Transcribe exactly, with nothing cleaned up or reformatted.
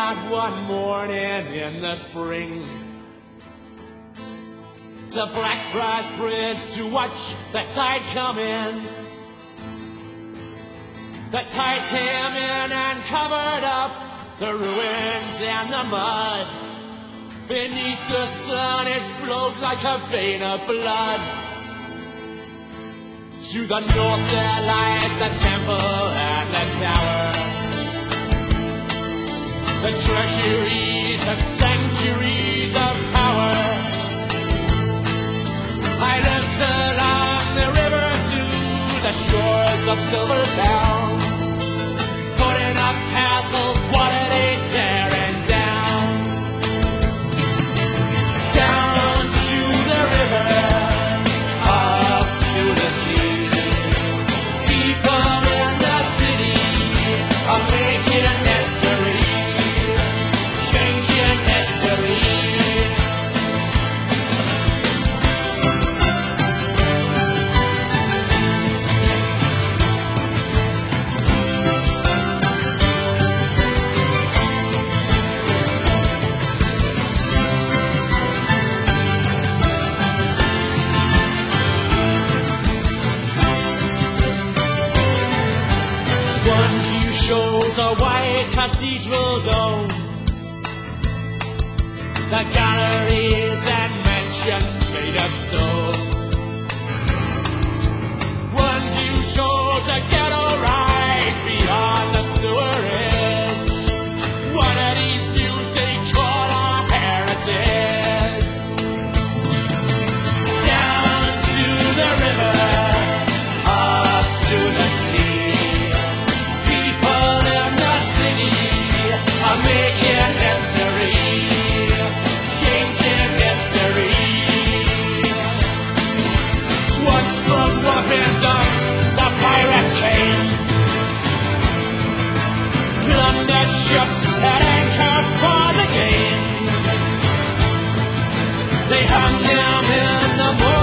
out one morning in the spring to Blackfriars Bridge to watch the tide come in. The tide came in and covered up the ruins and the mud. Beneath the sun it flowed like a vein of blood. To the north there lies the temple and the tower, the treasuries and sanctuaries of power. I lived along the river to the shores of Silver Town, putting up castles, what are they tearing down? Down to the river, up to the sea. People in the city are making history, changing history. Shows a white cathedral dome, the galleries and mansions made of stone. One view shows a ghetto rise beyond the sewerage. One of these views they call our heritage. Down to the river, up to the sea. I'm making history, changing history. Once from whooping dunks, the pirates came, plundered ships that anchored for the game. They hung them in the morning.